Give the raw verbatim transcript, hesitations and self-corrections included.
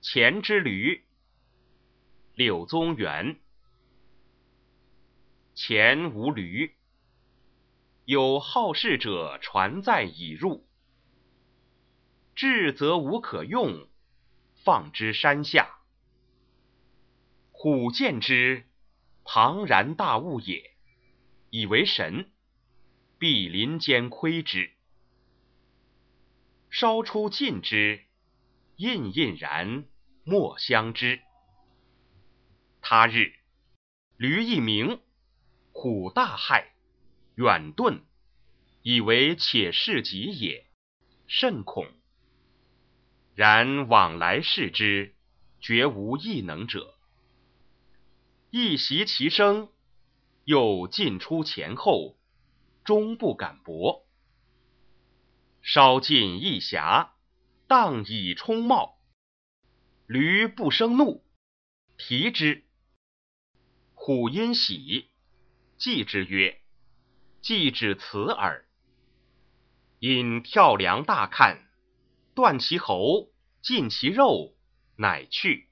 前之驴，柳宗元。前无驴，有好事者传载已入。至则无可用，放之山下。虎见之，庞然大物也，以为神，必林间窥之。稍出近之，印印然，莫相知。他日，驴一鸣，虎大骇，远遁，以为且是己也，甚恐。然往来视之，绝无异能者。一袭其声，又进出前后，终不敢搏。稍近一峡，荡以冲冒。驴不生怒，蹄之。虎因喜，祭之曰：祭至此耳。因跳梁大看，断其喉，尽其肉，乃去。